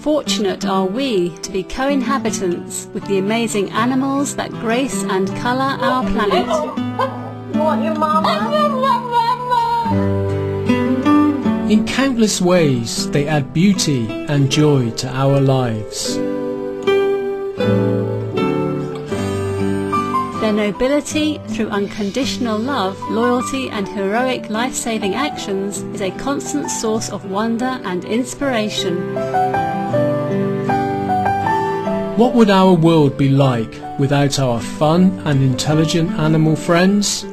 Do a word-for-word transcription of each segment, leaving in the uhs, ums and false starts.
fortunate are we to be co-inhabitants with the amazing animals that grace and colour our planet. You want your mama? In countless ways, they add beauty and joy to our lives. Their nobility through unconditional love, loyalty and heroic life-saving actions is a constant source of wonder and inspiration. What would our world be like without our fun and intelligent animal friends?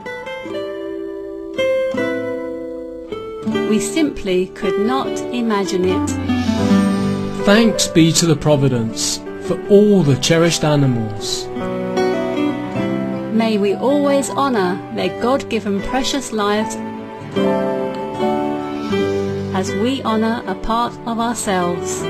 We simply could not imagine it. Thanks be to the Providence for all the cherished animals. May we always honour their God-given precious lives as we honour a part of ourselves.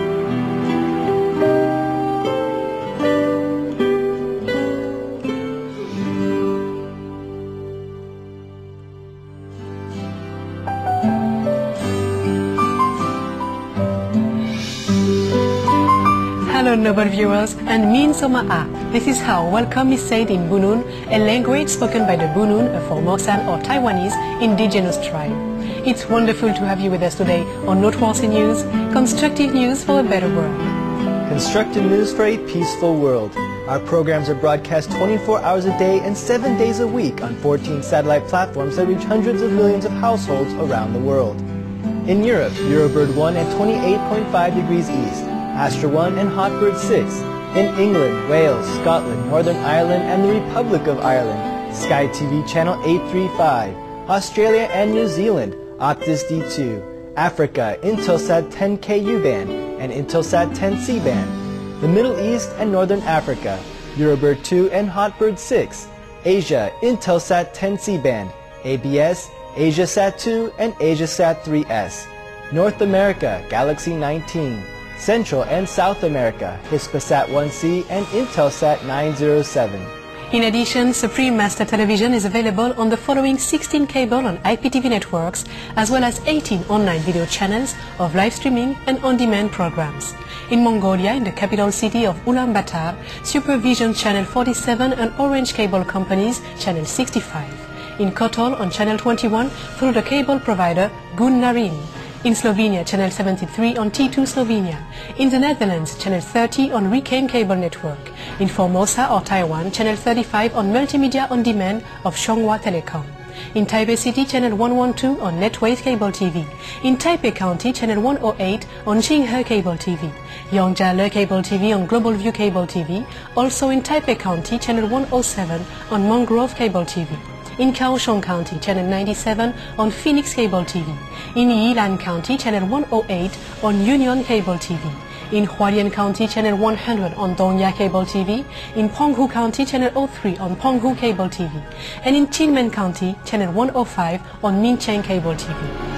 Hello Noble viewers, and Min Soma'a. This is how welcome is said in Bunun, a language spoken by the Bunun, a Formosan or Taiwanese indigenous tribe. It's wonderful to have you with us today on Noteworthy News, constructive news for a better world. Constructive news for a peaceful world. Our programs are broadcast twenty-four hours a day and seven days a week on fourteen satellite platforms that reach hundreds of millions of households around the world. In Europe, Eurobird one at twenty-eight point five degrees east, Astra one and Hotbird six. In England, Wales, Scotland, Northern Ireland and the Republic of Ireland, Sky T V channel eight thirty-five. Australia and New Zealand, Optus D two. Africa, Intelsat ten K U band and Intelsat ten C band. The Middle East and Northern Africa, Eurobird two and Hotbird six. Asia, Intelsat ten C band, A B S, AsiaSat two and AsiaSat three S. North America, Galaxy nineteen. Central and South America, Hispasat one C and Intelsat nine oh seven. In addition, Supreme Master Television is available on the following sixteen cable and I P T V networks, as well as eighteen online video channels of live streaming and on-demand programs. In Mongolia, in the capital city of Ulaanbaatar, Supervision Channel forty-seven and Orange Cable Company's Channel sixty-five. In Kotor on Channel twenty-one through the cable provider Gun Narin. In Slovenia, Channel seventy-three on T two Slovenia. In the Netherlands, Channel thirty on Reclaim Cable Network. In Formosa or Taiwan, Channel thirty-five on Multimedia On Demand of Chonghua Telecom. In Taipei City, Channel one twelve on Netwave Cable T V. In Taipei County, Channel one oh eight on Xinghe Cable T V. Yongjia Cable T V on Global View Cable T V. Also in Taipei County, Channel one oh seven on Mangrove Cable T V. In Kaohsiung County, Channel ninety-seven on Phoenix Cable T V. In Yilan County, Channel one oh eight on Union Cable T V. In Hualien County, Channel one hundred on Dongya Cable T V. In Penghu County, Channel oh three on Penghu Cable T V. And in Kinmen County, Channel one oh five on Mincheng Cable T V.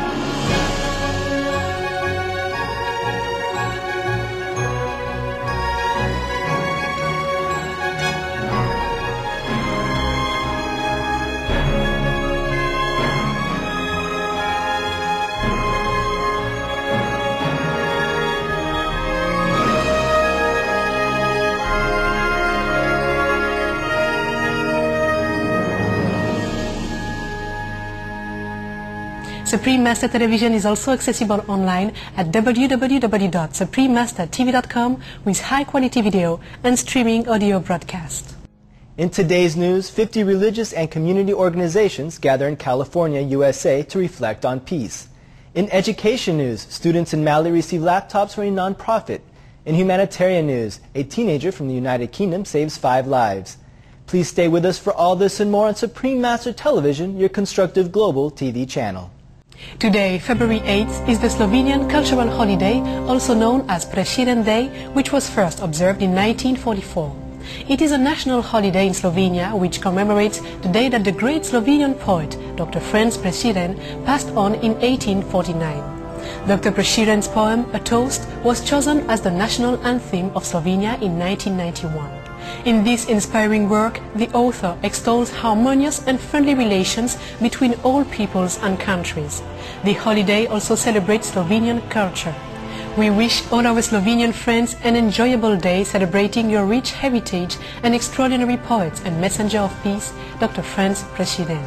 Supreme Master Television is also accessible online at w w w dot supreme master t v dot com with high-quality video and streaming audio broadcast. In today's news, fifty religious and community organizations gather in California, U S A to reflect on peace. In education news, students in Mali receive laptops from a non-profit. In humanitarian news, a teenager from the United Kingdom saves five lives. Please stay with us for all this and more on Supreme Master Television, your constructive global T V channel. Today, February eighth, is the Slovenian cultural holiday, also known as Prešeren Day, which was first observed in nineteen forty-four. It is a national holiday in Slovenia which commemorates the day that the great Slovenian poet, Doctor Franz Prešeren, passed on in eighteen forty-nine. Doctor Prešeren's poem, A Toast, was chosen as the national anthem of Slovenia in nineteen ninety-one. In this inspiring work, the author extols harmonious and friendly relations between all peoples and countries. The holiday also celebrates Slovenian culture. We wish all our Slovenian friends an enjoyable day celebrating your rich heritage and extraordinary poet and messenger of peace, Doctor Franz Presiden.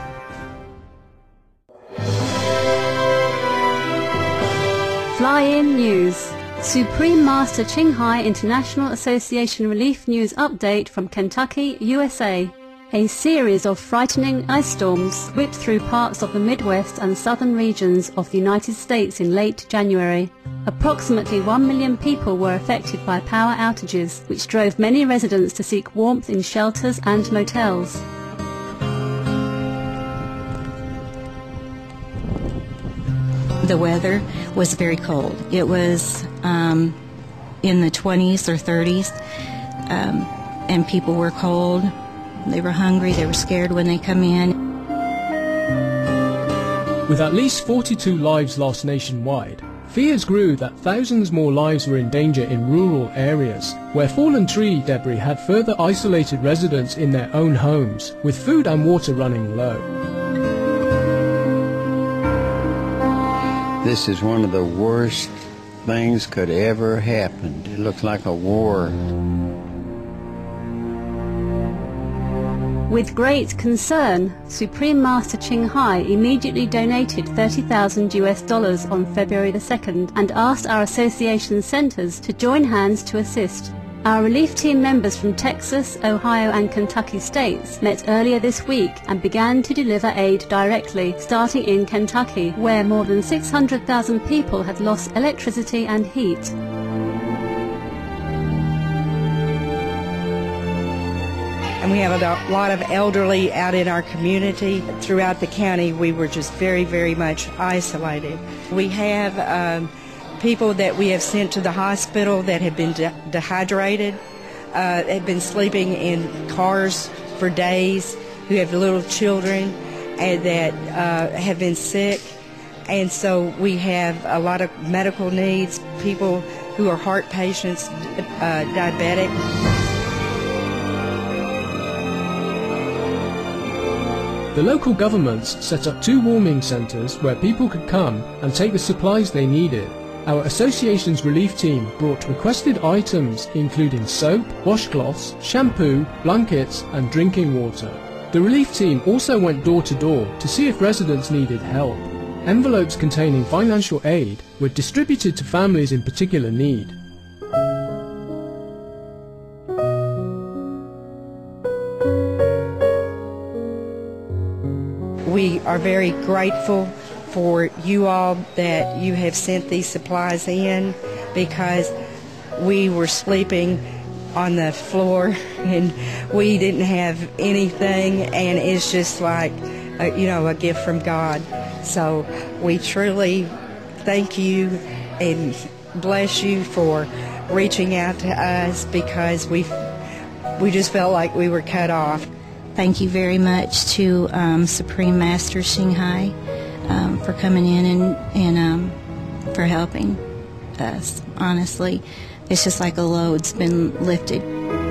Fly-in news. Supreme Master Ching Hai International Association Relief News Update from Kentucky, U S A. A series of frightening ice storms whipped through parts of the Midwest and southern regions of the United States in late January. Approximately one million people were affected by power outages, which drove many residents to seek warmth in shelters and motels. The weather was very cold. It was um, in the twenties or thirties, um, and people were cold. They were hungry, they were scared when they come in. With at least forty-two lives lost nationwide, fears grew that thousands more lives were in danger in rural areas, where fallen tree debris had further isolated residents in their own homes, with food and water running low. This is one of the worst things could ever happen. It looks like a war. With great concern, Supreme Master Ching Hai immediately donated thirty thousand U S dollars on February the second and asked our association centers to join hands to assist. Our relief team members from Texas, Ohio and Kentucky states met earlier this week and began to deliver aid directly, starting in Kentucky, where more than six hundred thousand people had lost electricity and heat. And we have a lot of elderly out in our community. Throughout the county, we were just very, very much isolated. We have um, people that we have sent to the hospital that have been de dehydrated, uh, have been sleeping in cars for days, who have little children and that uh, have been sick. And so we have a lot of medical needs, people who are heart patients, uh, diabetic. The local governments set up two warming centres where people could come and take the supplies they needed. Our association's relief team brought requested items including soap, washcloths, shampoo, blankets and drinking water. The relief team also went door to door to see if residents needed help. Envelopes containing financial aid were distributed to families in particular need. We are very grateful for you all that you have sent these supplies in, because we were sleeping on the floor and we didn't have anything, and it's just like a, you know, a gift from God. So we truly thank you and bless you for reaching out to us, because we we just felt like we were cut off. Thank you very much to um, Supreme Master Ching Hai um, for coming in and, and um, for helping us. Honestly, it's just like a load's been lifted.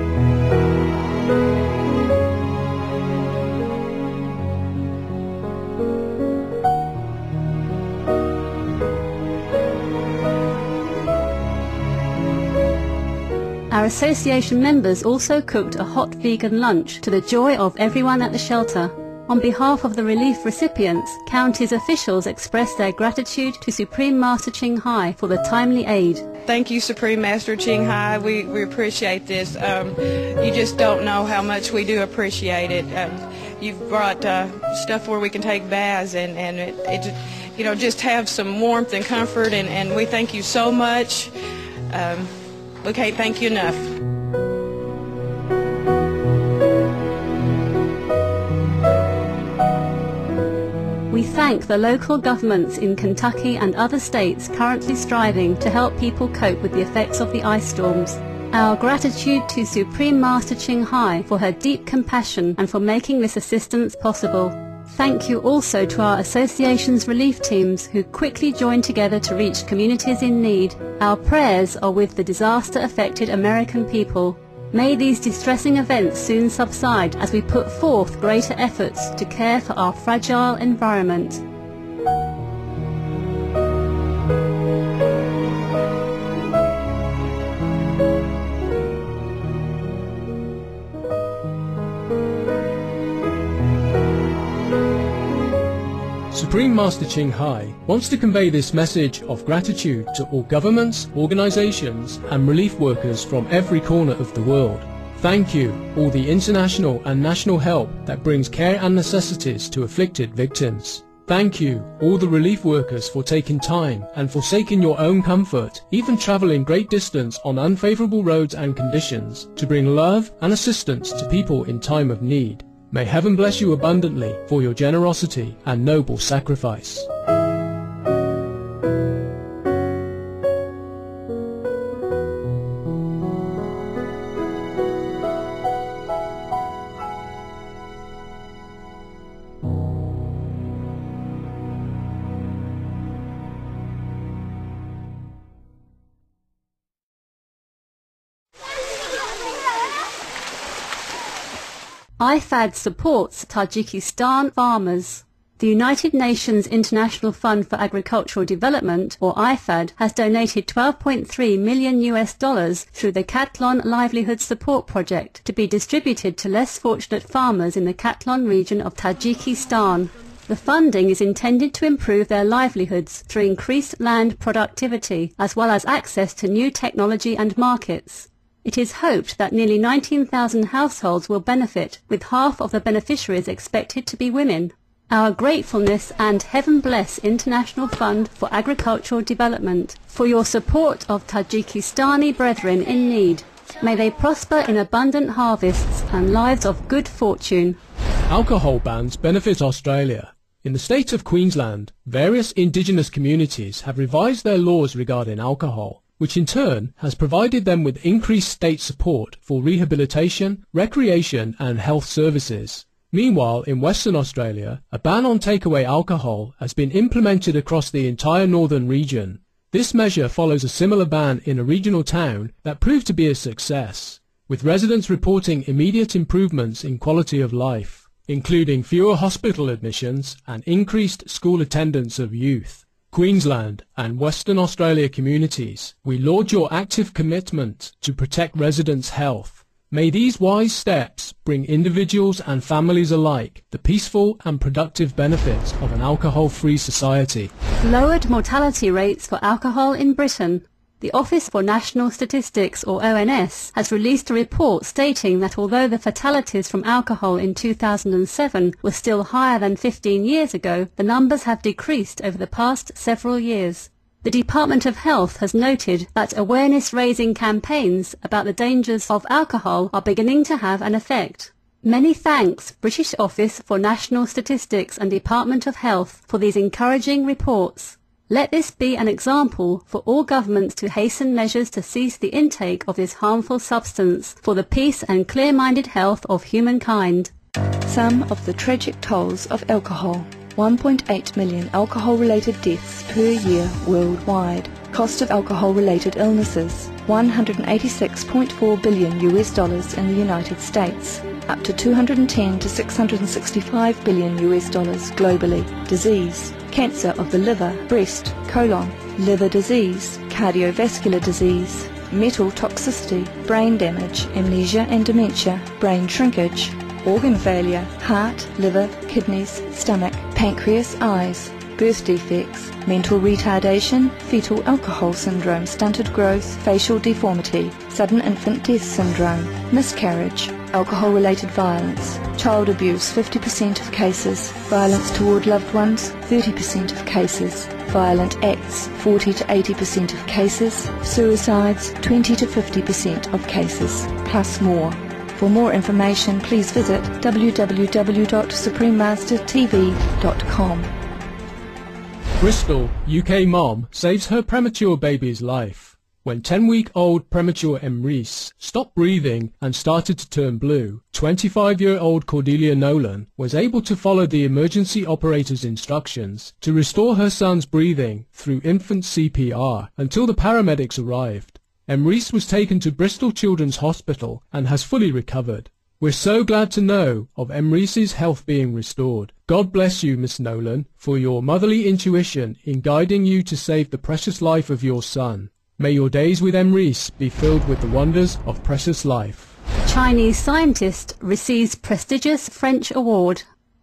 Our association members also cooked a hot vegan lunch to the joy of everyone at the shelter. On behalf of the relief recipients, county's officials expressed their gratitude to Supreme Master Ching Hai for the timely aid. Thank you, Supreme Master Ching Hai. We, we appreciate this. Um, you just don't know how much we do appreciate it. Um, you've brought uh, stuff where we can take baths and, and it, it, you know, just have some warmth and comfort, and, and we thank you so much. Um, we can't thank you enough. We thank the local governments in Kentucky and other states currently striving to help people cope with the effects of the ice storms. Our gratitude to Supreme Master Ching Hai for her deep compassion and for making this assistance possible. Thank you also to our association's relief teams who quickly joined together to reach communities in need. Our prayers are with the disaster-affected American people. May these distressing events soon subside as we put forth greater efforts to care for our fragile environment. Supreme Master Ching Hai wants to convey this message of gratitude to all governments, organizations and relief workers from every corner of the world. Thank you, all the international and national help that brings care and necessities to afflicted victims. Thank you, all the relief workers, for taking time and forsaking your own comfort, even travelling great distance on unfavourable roads and conditions, to bring love and assistance to people in time of need. May heaven bless you abundantly for your generosity and noble sacrifice. I F A D supports Tajikistan farmers. The United Nations International Fund for Agricultural Development, or I F A D, has donated twelve point three million U S dollars through the Katlan Livelihood Support Project to be distributed to less fortunate farmers in the Katlan region of Tajikistan. The funding is intended to improve their livelihoods through increased land productivity as well as access to new technology and markets. It is hoped that nearly nineteen thousand households will benefit, with half of the beneficiaries expected to be women. Our gratefulness and heaven bless International Fund for Agricultural Development for your support of Tajikistani brethren in need. May they prosper in abundant harvests and lives of good fortune. Alcohol bans benefit Australia. In the state of Queensland, various indigenous communities have revised their laws regarding alcohol, which in turn has provided them with increased state support for rehabilitation, recreation and health services. Meanwhile, in Western Australia, a ban on takeaway alcohol has been implemented across the entire northern region. This measure follows a similar ban in a regional town that proved to be a success, with residents reporting immediate improvements in quality of life, including fewer hospital admissions and increased school attendance of youth. Queensland and Western Australia communities, we laud your active commitment to protect residents' health. May these wise steps bring individuals and families alike the peaceful and productive benefits of an alcohol-free society. Lowered mortality rates for alcohol in Britain. The Office for National Statistics, or O N S, has released a report stating that although the fatalities from alcohol in two thousand seven were still higher than fifteen years ago, the numbers have decreased over the past several years. The Department of Health has noted that awareness-raising campaigns about the dangers of alcohol are beginning to have an effect. Many thanks, British Office for National Statistics and Department of Health, for these encouraging reports. Let this be an example for all governments to hasten measures to cease the intake of this harmful substance for the peace and clear-minded health of humankind. Some of the tragic tolls of alcohol. one point eight million alcohol-related deaths per year worldwide. Cost of alcohol-related illnesses. one hundred eighty-six point four billion U S dollars in the United States. Up to two hundred ten to six hundred sixty-five billion U S dollars globally. Disease. Cancer of the liver, breast, colon, liver disease, cardiovascular disease, metal toxicity, brain damage, amnesia and dementia, brain shrinkage, organ failure, heart, liver, kidneys, stomach, pancreas, eyes, birth defects, mental retardation, fetal alcohol syndrome, stunted growth, facial deformity, sudden infant death syndrome, miscarriage, alcohol-related violence, child abuse fifty percent of cases, violence toward loved ones thirty percent of cases, violent acts forty to eighty percent of cases, suicides twenty to fifty percent of cases, plus more. For more information, please visit w w w dot supreme master t v dot com. Bristol, U K mom saves her premature baby's life. When ten-week-old premature Emrys stopped breathing and started to turn blue, twenty-five-year-old Cordelia Nolan was able to follow the emergency operator's instructions to restore her son's breathing through infant C P R until the paramedics arrived. Emrys was taken to Bristol Children's Hospital and has fully recovered. We're so glad to know of Emrys's health being restored. God bless you, Miss Nolan, for your motherly intuition in guiding you to save the precious life of your son. May your days with Emrys be filled with the wonders of precious life. Chinese scientist receives prestigious French award.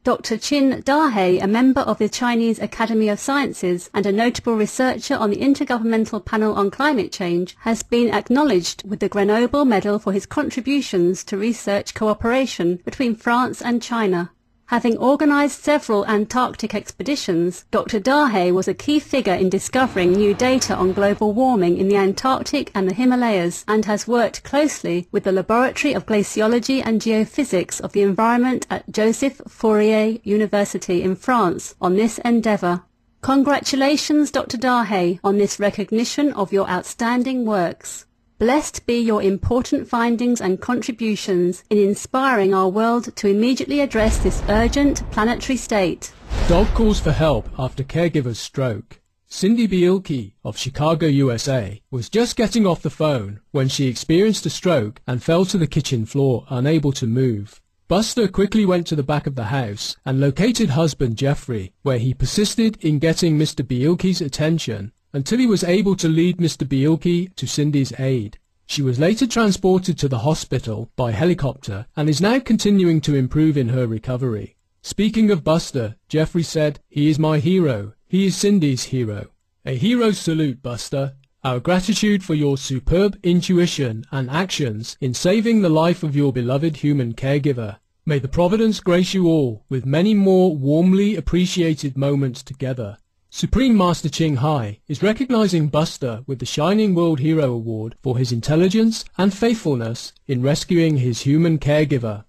Doctor Qin Dahe, a member of the Chinese Academy of Sciences and a notable researcher on the Intergovernmental Panel on Climate Change, has been acknowledged with the Grenoble Medal for his contributions to research cooperation between France and China. Having organized several Antarctic expeditions, Doctor Dahe was a key figure in discovering new data on global warming in the Antarctic and the Himalayas, and has worked closely with the Laboratory of Glaciology and Geophysics of the Environment at Joseph Fourier University in France on this endeavor. Congratulations, Doctor Dahe, on this recognition of your outstanding works. Blessed be your important findings and contributions in inspiring our world to immediately address this urgent planetary state. Dog calls for help after caregiver's stroke. Cindy Bielke of Chicago, U S A, was just getting off the phone when she experienced a stroke and fell to the kitchen floor, unable to move. Buster quickly went to the back of the house and located husband Jeffrey, where he persisted in getting Mister Bielke's attention until he was able to lead Mister Bielke to Cindy's aid. She was later transported to the hospital by helicopter and is now continuing to improve in her recovery. Speaking of Buster, Jeffrey said, "He is my hero. He is Cindy's hero." A hero's salute, Buster. Our gratitude for your superb intuition and actions in saving the life of your beloved human caregiver. May the Providence grace you all with many more warmly appreciated moments together. Supreme Master Ching Hai is recognizing Buster with the Shining World Hero Award for his intelligence and faithfulness in rescuing his human caregiver.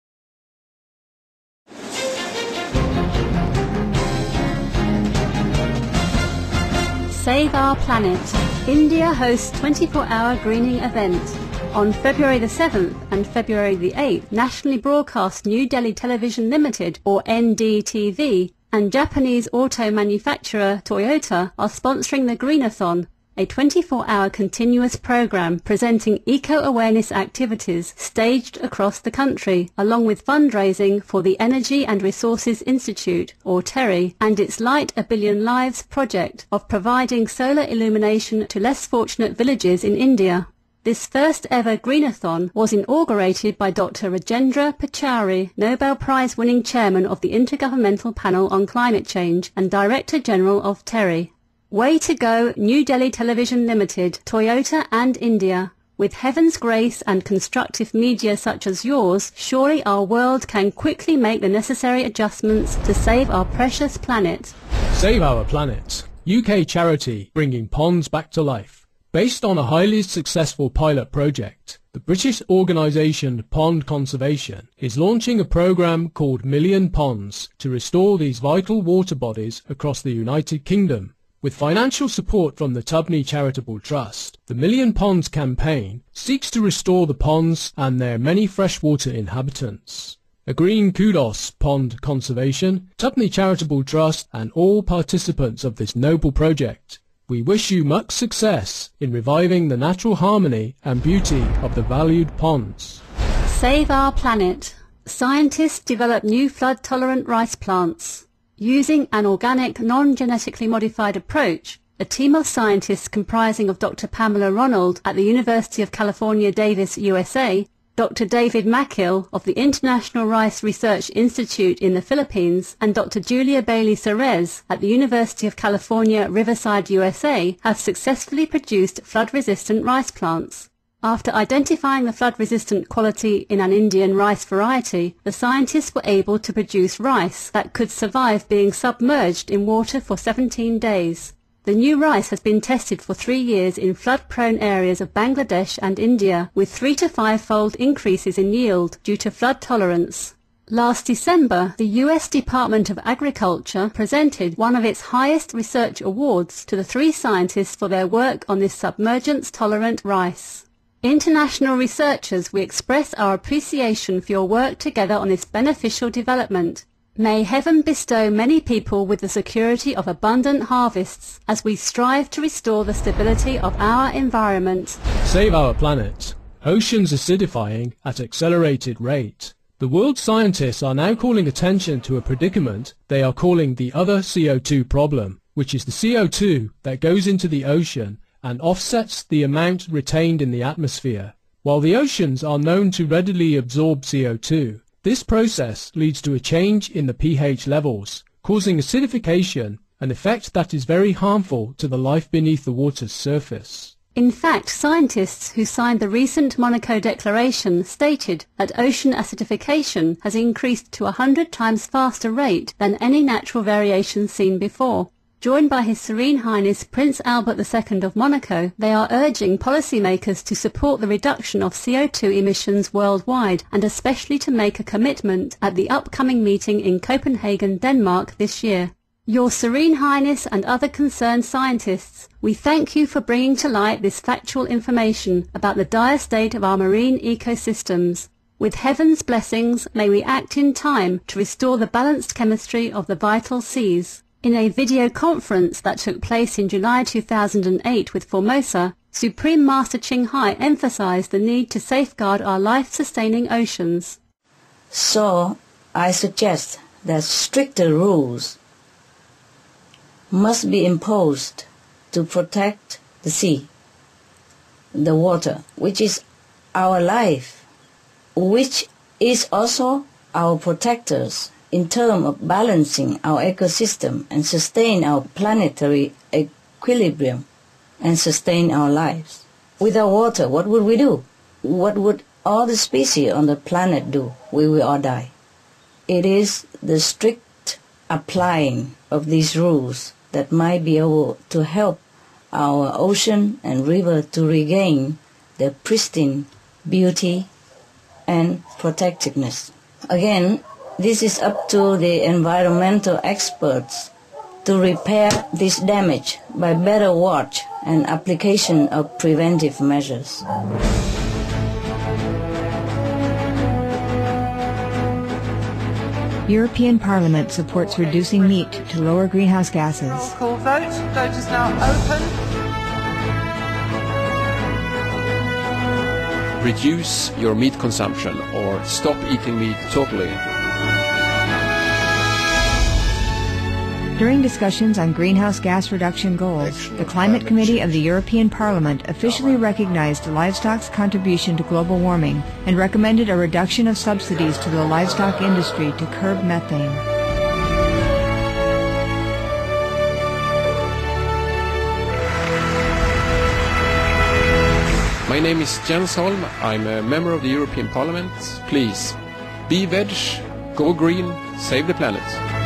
Save Our Planet. India hosts twenty-four hour greening event. On February the seventh and February the eighth, nationally broadcast New Delhi Television Limited, or N D T V, and Japanese auto manufacturer Toyota are sponsoring the Greenathon, a twenty-four hour continuous program presenting eco-awareness activities staged across the country, along with fundraising for the Energy and Resources Institute, or TERI, and its Light a Billion Lives project of providing solar illumination to less fortunate villages in India. This first ever Greenathon was inaugurated by Doctor Rajendra Pachauri, Nobel Prize-winning chairman of the Intergovernmental Panel on Climate Change and Director General of TERI. Way to go, New Delhi Television Limited, Toyota and India. With heaven's grace and constructive media such as yours, surely our world can quickly make the necessary adjustments to save our precious planet. Save Our Planet. U K charity bringing ponds back to life. Based on a highly successful pilot project, the British organisation Pond Conservation is launching a programme called Million Ponds to restore these vital water bodies across the United Kingdom. With financial support from the Tubney Charitable Trust, the Million Ponds campaign seeks to restore the ponds and their many freshwater inhabitants. A green kudos, Pond Conservation, Tubney Charitable Trust and all participants of this noble project. We wish you much success in reviving the natural harmony and beauty of the valued ponds. Save Our Planet. Scientists develop new flood-tolerant rice plants. Using an organic, non-genetically modified approach, a team of scientists comprising of Doctor Pamela Ronald at the University of California, Davis, U S A, Doctor David Mackil of the International Rice Research Institute in the Philippines, and Doctor Julia Bailey Serez at the University of California, Riverside, U S A, have successfully produced flood-resistant rice plants. After identifying the flood-resistant quality in an Indian rice variety, the scientists were able to produce rice that could survive being submerged in water for seventeen days. The new rice has been tested for three years in flood-prone areas of Bangladesh and India, with three to five-fold increases in yield due to flood tolerance. Last December, the U S Department of Agriculture presented one of its highest research awards to the three scientists for their work on this submergence-tolerant rice. International researchers, we express our appreciation for your work together on this beneficial development. May heaven bestow many people with the security of abundant harvests as we strive to restore the stability of our environment. Save Our Planet. Oceans acidifying at accelerated rate. The world scientists are now calling attention to a predicament they are calling the other C O two problem, which is the C O two that goes into the ocean and offsets the amount retained in the atmosphere. While the oceans are known to readily absorb C O two, This process leads to a change in the pH levels, causing acidification, an effect that is very harmful to the life beneath the water's surface. In fact, scientists who signed the recent Monaco Declaration stated that ocean acidification has increased to a hundred times faster rate than any natural variation seen before. Joined by His Serene Highness Prince Albert the Second of Monaco, they are urging policymakers to support the reduction of C O two emissions worldwide and especially to make a commitment at the upcoming meeting in Copenhagen, Denmark this year. Your Serene Highness and other concerned scientists, we thank you for bringing to light this factual information about the dire state of our marine ecosystems. With heaven's blessings, may we act in time to restore the balanced chemistry of the vital seas. In a video conference that took place in July two thousand eight with Formosa, Supreme Master Ching Hai emphasized the need to safeguard our life-sustaining oceans. So, I suggest that stricter rules must be imposed to protect the sea, the water, which is our life, which is also our protectors in terms of balancing our ecosystem and sustain our planetary equilibrium and sustain our lives. Without water, what would we do? What would all the species on the planet do? We will all die. It is the strict applying of these rules that might be able to help our ocean and river to regain their pristine beauty and protectiveness. Again, this is up to the environmental experts to repair this damage by better watch and application of preventive measures. European Parliament supports reducing meat to lower greenhouse gases. Roll call vote. Vote is now open. Reduce your meat consumption or stop eating meat totally. During discussions on greenhouse gas reduction goals, the Climate Committee of the European Parliament officially recognized livestock's contribution to global warming and recommended a reduction of subsidies to the livestock industry to curb methane. My name is Jens Holm. I'm a member of the European Parliament. Please, be veg, go green, save the planet.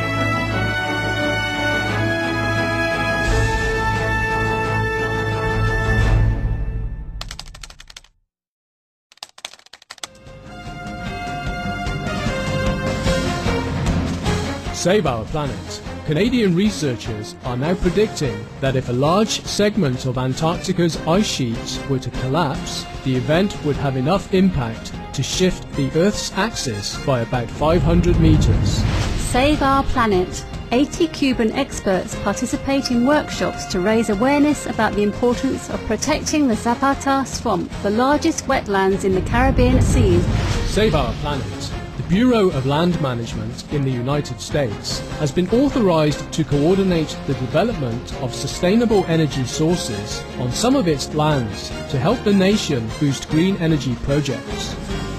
Save our planet. Canadian researchers are now predicting that if a large segment of Antarctica's ice sheets were to collapse, the event would have enough impact to shift the Earth's axis by about five hundred meters. Save our planet. eighty Cuban experts participate in workshops to raise awareness about the importance of protecting the Zapata Swamp, the largest wetlands in the Caribbean Sea. Save our planet. The Bureau of Land Management in the United States has been authorized to coordinate the development of sustainable energy sources on some of its lands to help the nation boost green energy projects.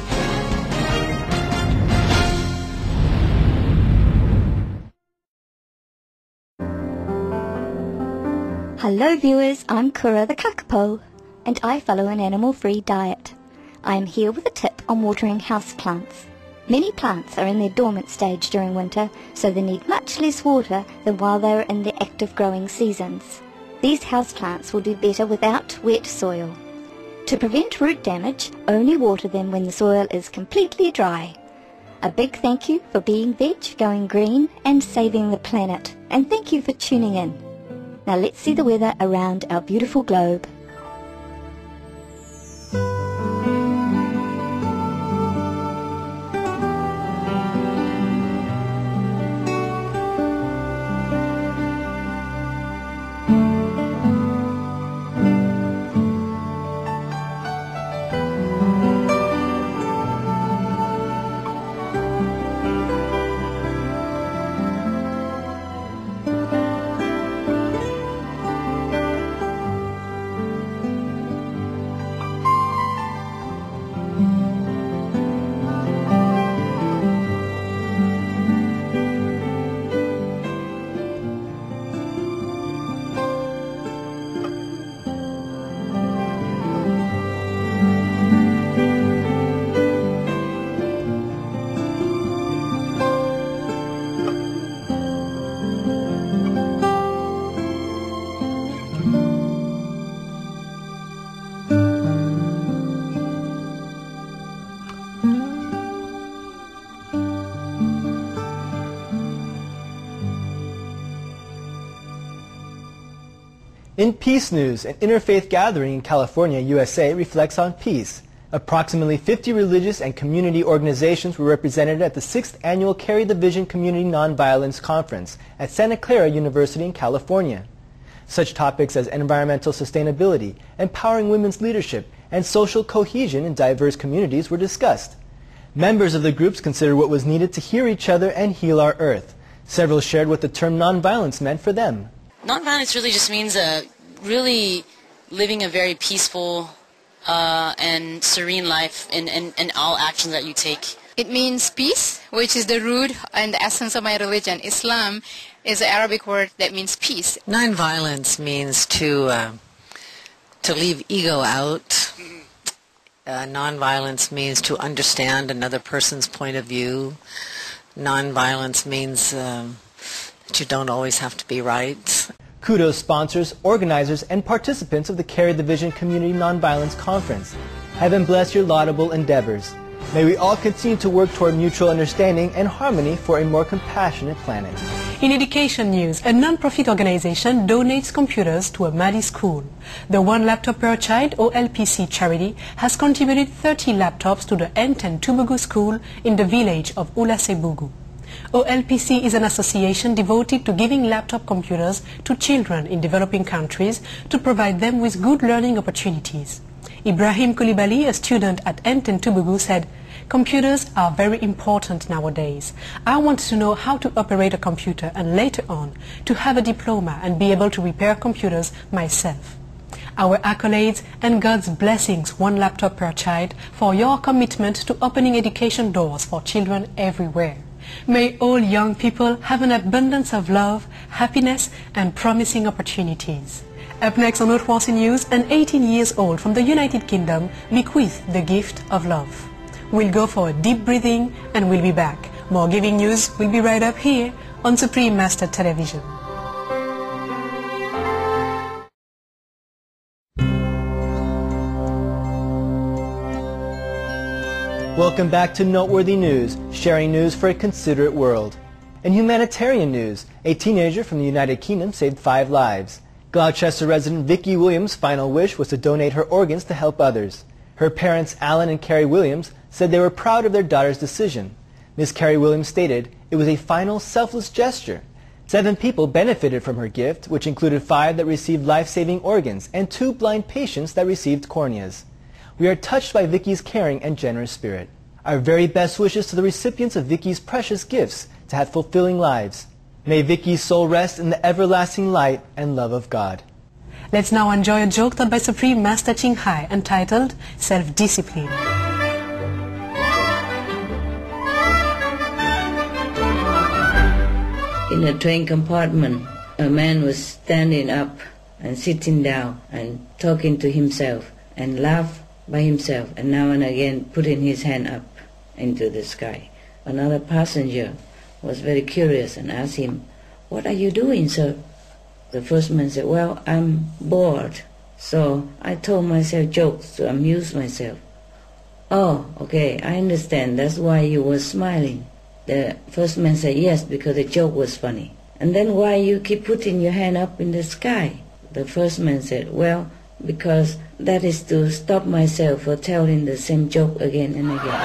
Hello viewers, I'm Kura the Kakapo, and I follow an animal-free diet. I am here with a tip on watering houseplants. Many plants are in their dormant stage during winter, so they need much less water than while they are in their active growing seasons. These houseplants will do better without wet soil. To prevent root damage, only water them when the soil is completely dry. A big thank you for being veg, going green and saving the planet, and thank you for tuning in. Now let's see the weather around our beautiful globe. In peace news, an interfaith gathering in California, U S A reflects on peace. Approximately fifty religious and community organizations were represented at the sixth Annual Cary Division Community Nonviolence Conference at Santa Clara University in California. Such topics as environmental sustainability, empowering women's leadership, and social cohesion in diverse communities were discussed. Members of the groups considered what was needed to hear each other and heal our earth. Several shared what the term nonviolence meant for them. Nonviolence really just means uh, really living a very peaceful uh, and serene life in, in, in all actions that you take. It means peace, which is the root and the essence of my religion. Islam is an Arabic word that means peace. Nonviolence means to, uh, to leave ego out. Uh, nonviolence means to understand another person's point of view. Nonviolence means um, that you don't always have to be right. Kudos sponsors, organizers, and participants of the Cary Division Community Nonviolence Conference. Heaven bless your laudable endeavors. May we all continue to work toward mutual understanding and harmony for a more compassionate planet. In education news, a non-profit organization donates computers to a Mali school. The One Laptop Per Child, O L P C charity, has contributed thirty laptops to the Enten Tubugu school in the village of Ulasebugu. O L P C is an association devoted to giving laptop computers to children in developing countries to provide them with good learning opportunities. Ibrahim Koulibaly, a student at Enten Tubugu, said, "Computers are very important nowadays. I want to know how to operate a computer and later on to have a diploma and be able to repair computers myself." Our accolades and God's blessings, One Laptop Per Child, for your commitment to opening education doors for children everywhere. May all young people have an abundance of love, happiness, and promising opportunities. Up next on Haute Fronce News, an eighteen years old from the United Kingdom bequeathed the gift of love. We'll go for a deep breathing and we'll be back. More giving news will be right up here on Supreme Master Television. Welcome back to Noteworthy News, sharing news for a considerate world. In humanitarian news, a teenager from the United Kingdom saved five lives. Gloucester resident Vicky Williams' final wish was to donate her organs to help others. Her parents, Alan and Carrie Williams, said they were proud of their daughter's decision. Miss Carrie Williams stated it was a final, selfless gesture. Seven people benefited from her gift, which included five that received life-saving organs and two blind patients that received corneas. We are touched by Vicky's caring and generous spirit. Our very best wishes to the recipients of Vicky's precious gifts to have fulfilling lives. May Vicky's soul rest in the everlasting light and love of God. Let's now enjoy a joke told by Supreme Master Ching Hai entitled Self-Discipline. In a train compartment, a man was standing up and sitting down and talking to himself and laugh by himself and now and again putting his hand up into the sky. Another passenger was very curious and asked him, "What are you doing, sir?" The first man said, "Well, I'm bored, so I told myself jokes to amuse myself." "Oh, okay, I understand. That's why you were smiling." The first man said, "Yes, because the joke was funny." "And then why you keep putting your hand up in the sky?" The first man said, "Well, because that is to stop myself for telling the same joke again and again."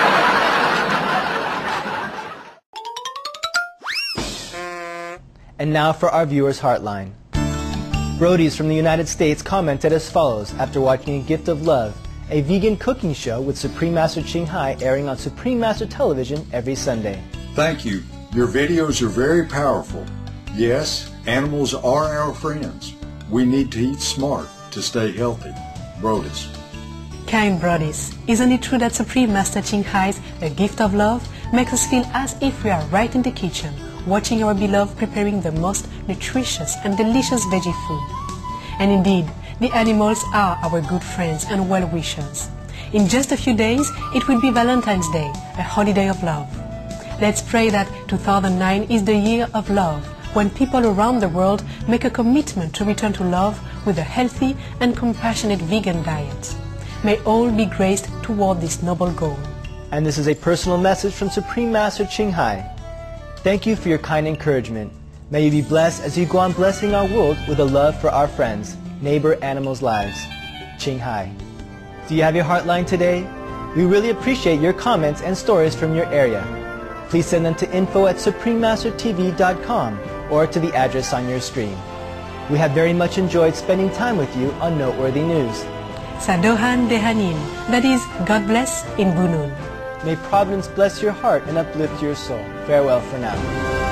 And now for our viewers' Heartline. Brody's from the United States commented as follows after watching A Gift of Love, a vegan cooking show with Supreme Master Ching Hai airing on Supreme Master Television every Sunday. Thank you. Your videos are very powerful. Yes, animals are our friends. We need to eat smart to stay healthy. Brody's. Kind Brody's, isn't it true that Supreme Master Ching Hai's A Gift of Love makes us feel as if we are right in the kitchen, watching our beloved preparing the most nutritious and delicious veggie food. And indeed, the animals are our good friends and well-wishers. In just a few days, it will be Valentine's Day, a holiday of love. Let's pray that two thousand nine is the year of love, when people around the world make a commitment to return to love with a healthy and compassionate vegan diet. May all be graced toward this noble goal. And this is a personal message from Supreme Master Ching Hai. Thank you for your kind encouragement. May you be blessed as you go on blessing our world with a love for our friends, neighbor animals' lives. Ching Hai. Do you have your Heartline today? We really appreciate your comments and stories from your area. Please send them to info at supreme master t v dot com or to the address on your screen. We have very much enjoyed spending time with you on Noteworthy News. Sadohan Dehanin, that is, God bless in Bunun. May Providence bless your heart and uplift your soul. Farewell for now.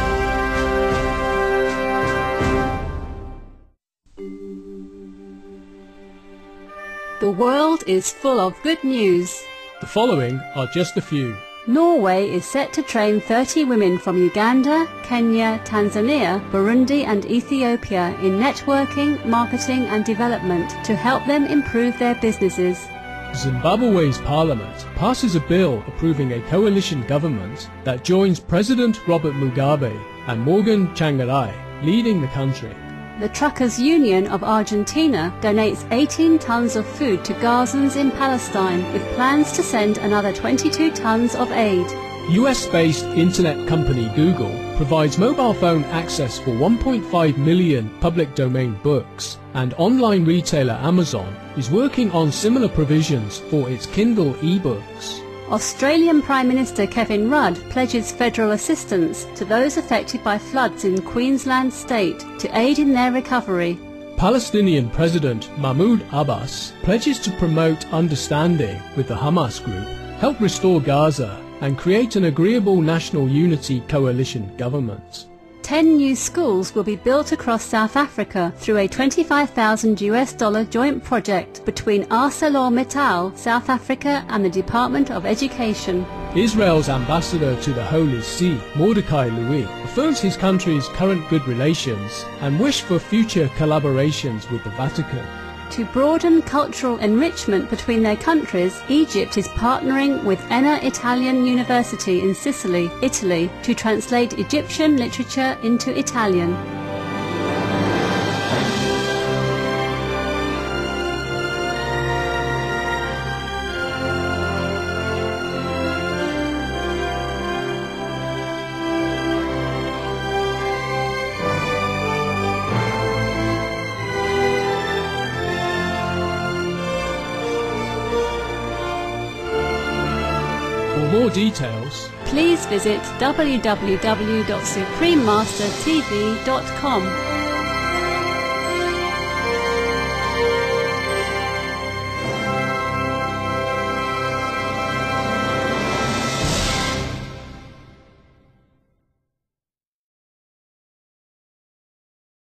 The world is full of good news. The following are just a few. Norway is set to train thirty women from Uganda, Kenya, Tanzania, Burundi and Ethiopia in networking, marketing and development to help them improve their businesses. Zimbabwe's parliament passes a bill approving a coalition government that joins President Robert Mugabe and Morgan Tsvangirai leading the country. The Truckers Union of Argentina donates eighteen tons of food to Gazans in Palestine with plans to send another twenty-two tons of aid. U S-based internet company Google provides mobile phone access for one point five million public domain books, and online retailer Amazon is working on similar provisions for its Kindle e-books. Australian Prime Minister Kevin Rudd pledges federal assistance to those affected by floods in Queensland state to aid in their recovery. Palestinian President Mahmoud Abbas pledges to promote understanding with the Hamas group, help restore Gaza, and create an agreeable national unity coalition government. Ten new schools will be built across South Africa through a twenty-five thousand US dollar joint project between ArcelorMittal, South Africa and the Department of Education. Israel's ambassador to the Holy See, Mordecai Louis, affirms his country's current good relations and wish for future collaborations with the Vatican. To broaden cultural enrichment between their countries, Egypt is partnering with Enna Italian University in Sicily, Italy, to translate Egyptian literature into Italian. For more details, please visit w w w dot supreme master t v dot com.